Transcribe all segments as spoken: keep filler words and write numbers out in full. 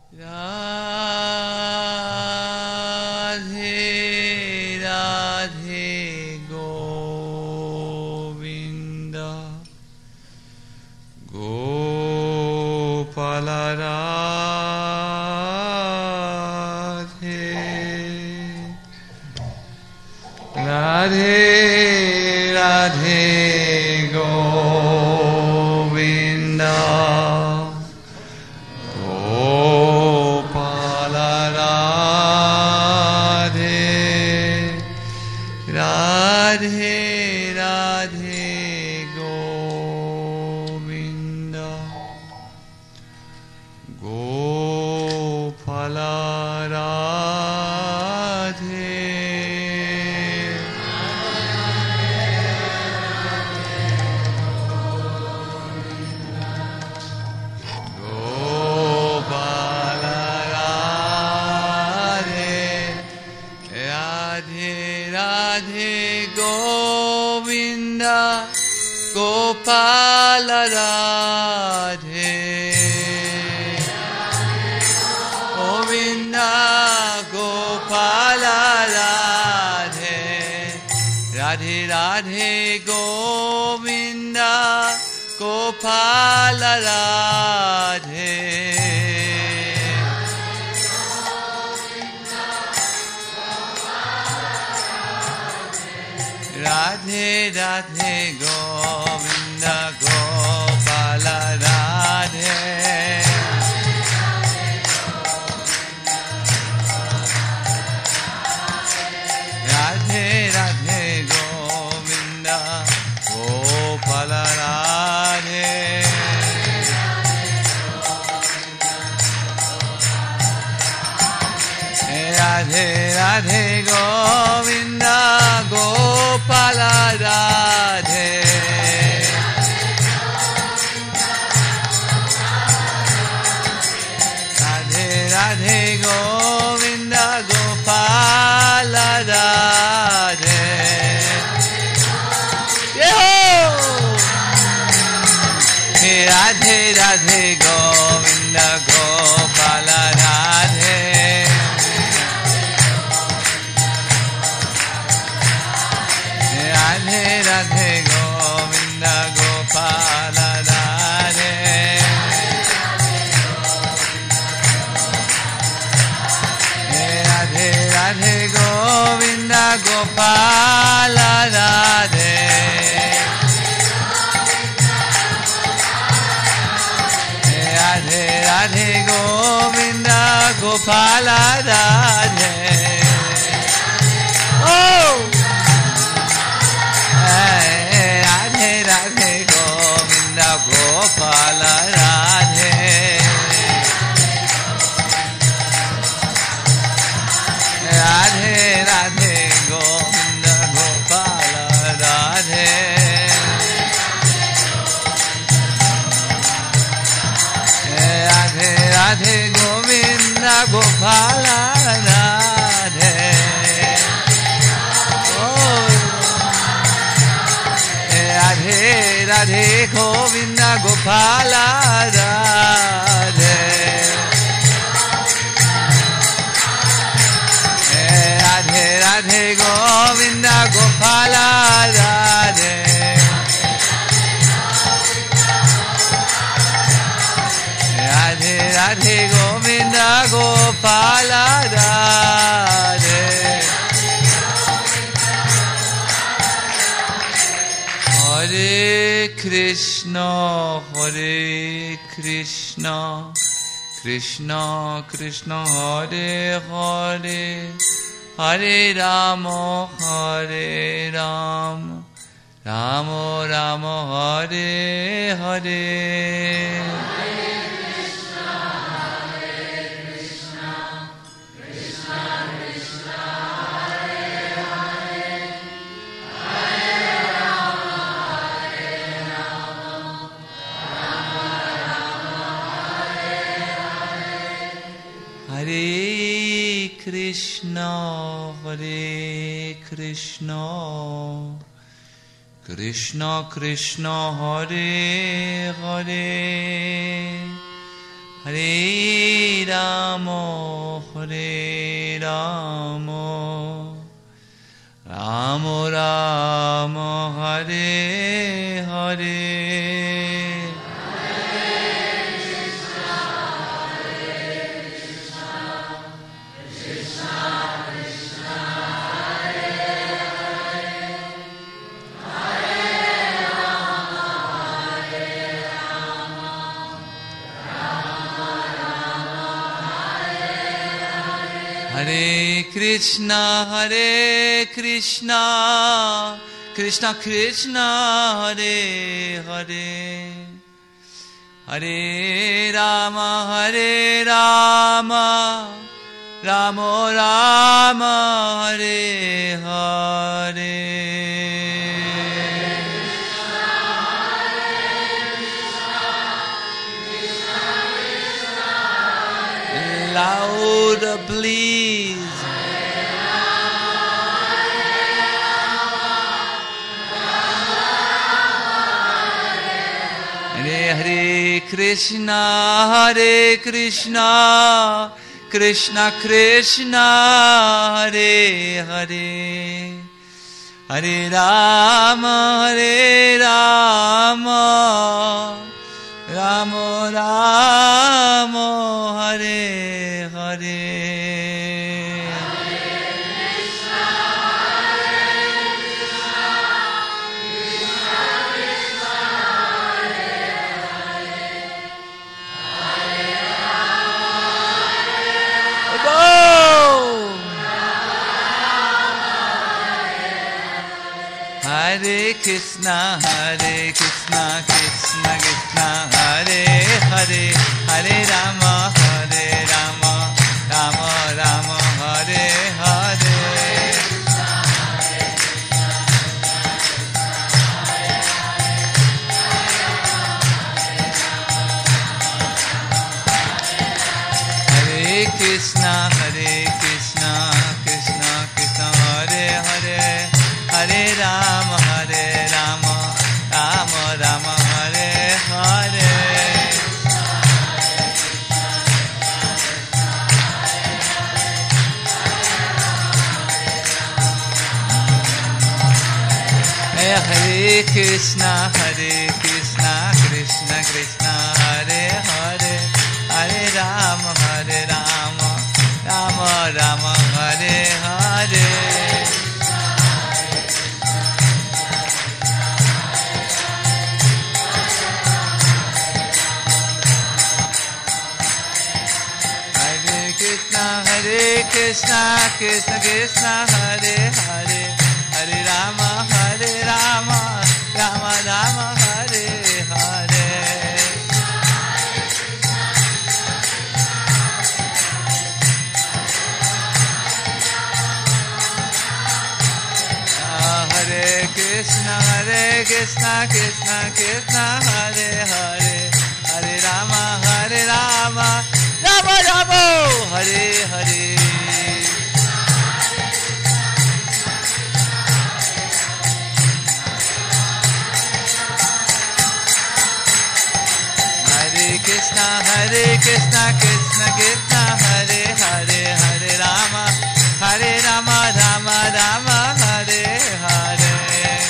Radhe Radhe Govind Gopal Radhe Radhe Radhe Govind Gopal Radhe Radhe Radhe Govind Gopal Radhe Gopal Radhe Radhe Radhe Govind Gopal Radhe Govind Gopal Radhe Radhe Radhe Govind Gopal Radhe Radhe Radhe Govind Gopal Radhe Radhe Radhe Govind Gopal Radhe Radhe Radhe Govind Gopal Radhe Radhe Radhe Govind Gopal Radhe Radhe Radhe Govind Gopal Radhe Radhe Radhe Govind Gopal Radhe Radhe Radhe Govind Gopal Radhe Radhe Radhe Govind Gopal Radhe O Radhe Radhe Govind Gopal Radhe Radhe Radhe Govind Gopal Radhe Radhe Radhe Govind Gopal Radhe Radhe Radhe Govind Gopal Radhe Radhe Radhe Govind Gopal Radhe Radhe Radhe Govind Gopal Radhe Hare Krishna Hare Krishna Krishna Krishna Hare Hare Hare Ram Hare Ram Ram Ram Hare Hare Hare Krishna, Hare Krishna, Krishna Krishna, Hare Hare, Hare Rama, Hare Rama, Rama Rama, Hare Hare. Hare Krishna, Hare Krishna, Krishna Krishna, Hare Hare, Hare Rama, Hare Rama, Rama Rama, Hare Hare. Louder, please. Hare Hare Krishna, Hare Krishna, Krishna Krishna, Hare Hare, Hare Rama, Hare Rama, Rama Rama, Hare Hare. Hare Krishna, Hare Krishna, Krishna Krishna, Hare Hare, Hare Rama, Hare Rama, Rama Rama, Hare Hare. Hare Krishna, Hare Krishna, Krishna Krishna, Hare Hare, Hare Rama, Hare Rama, Rama Rama, Hare Hare. Hare Krishna, Hare Krishna, Krishna Krishna, Hare Hare, Hare Rama, Hare Rama, Rama Rama, Hare Hare. Hare Krishna, Krishna Krishna, Hare Hare, Hare Rama, Hare Rama, Rama Rama, Hare Hare. Hare Krishna, Hare Krishna, Krishna Krishna, Hare Hare, Hare Rama, Hare Rama, Rama Rama, Hare Hare. Hare Krishna, Hare Krishna, Krishna Krishna, Hare Hare, Hare Rama, Hare Rama, Rama Rama, Hare Hare.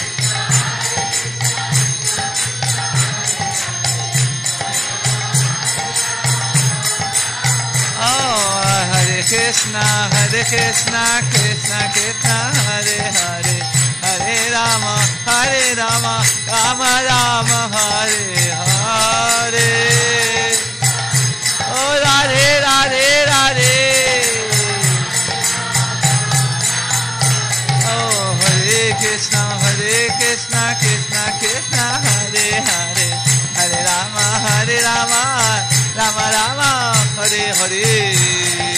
Krishna, Hare Krishna, Krishna Krishna, Hare Hare, Hare Rama, Hare Rama, Rama Rama, Hare Hare. Oh Radhe, Radhe, Radhe. Oh Hare Krishna, Hare Krishna, Krishna Krishna, Hare Hare, Hare Rama, Hare Rama, Rama Rama, Hare Hare.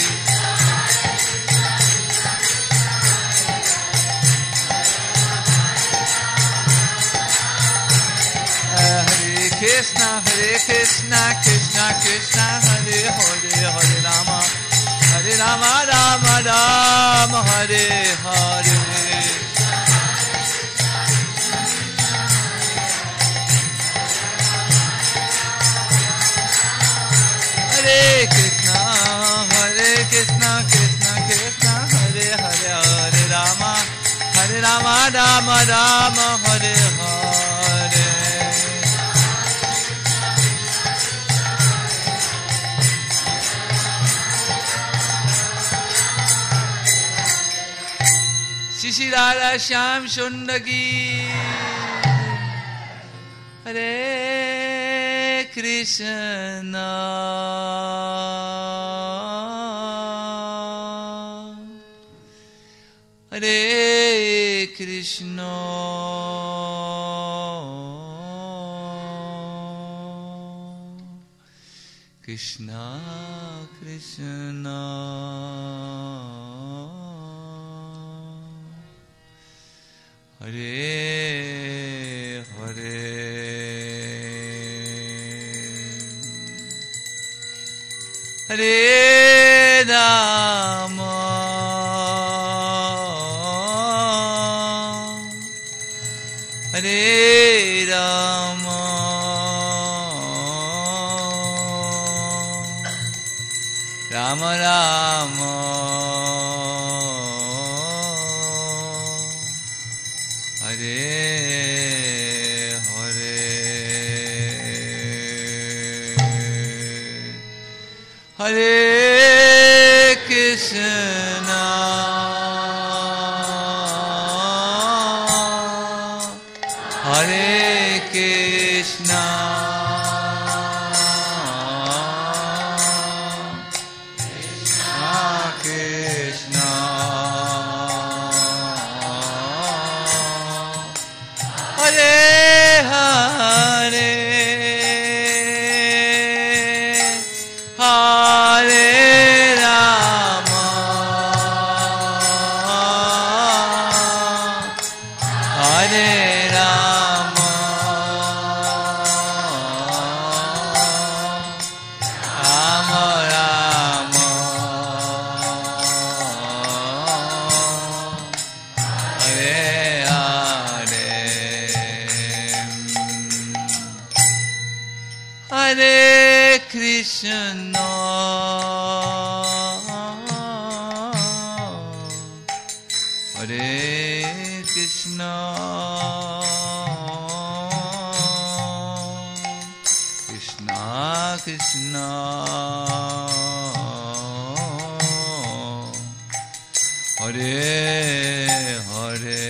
Krishna, Hare Krishna, Krishna Krishna, Hare Hare, Hare Rama, Hare Rama, Rama Rama, Hare Hare. Hare Ram Hare Hare Shri Radha Shyam Sundari Hare Krishna Hare Krishna Krishna Krishna Hare Hare Hare Rama Hare Rama Rama Rama Hare Hare Hare Krishna Hare Krishna Krishna Hare Hare Hare Rama Hare Rama Rama Rama Hare Hare Hare Krishna Hare Krishna Krishna Krishna Hare Hare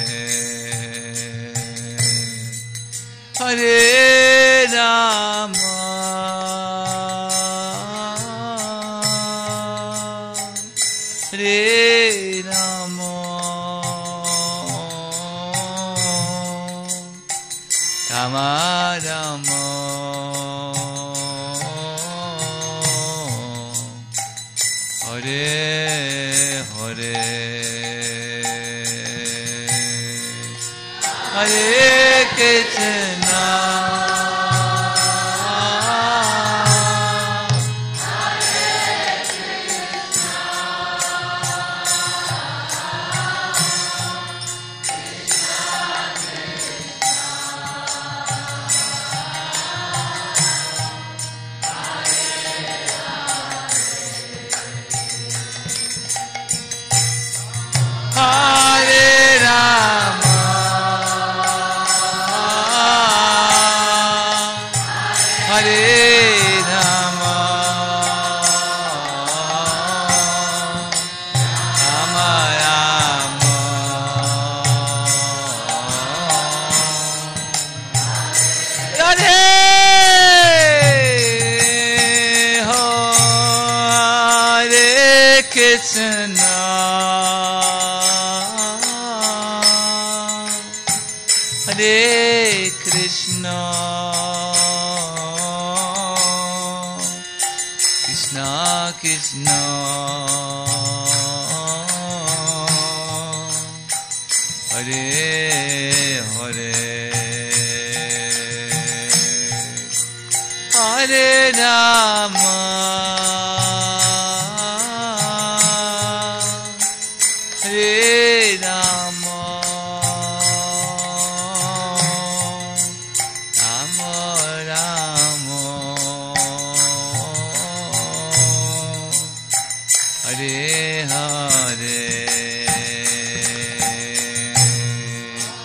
Hare Rama Hare Rama Rama Rama Hare Hare Hare Krishna Hare Rama Hare Rama Rama Rama Radhe Ho Hare Krishna Hare Krishna Krishna Krishna Hare Hare Hare Rama Hare Rama Hare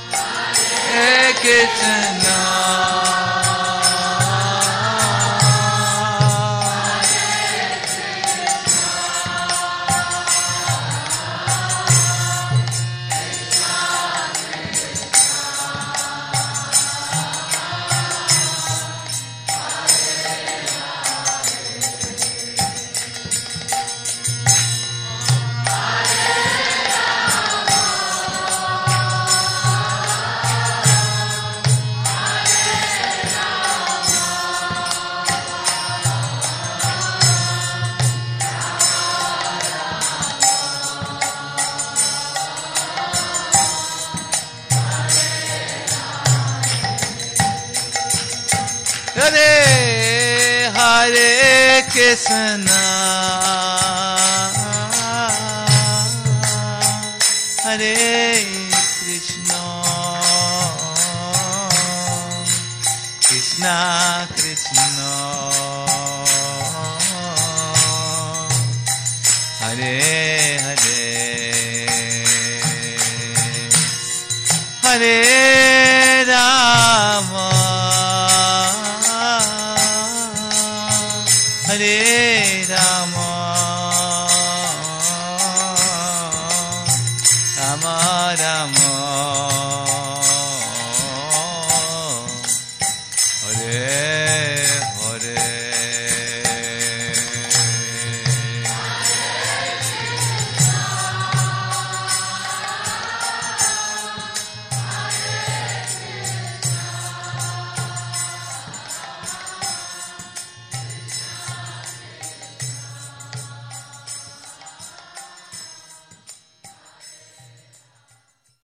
Krishna Hare Krishna Krishna Krishna Hare Hare Hare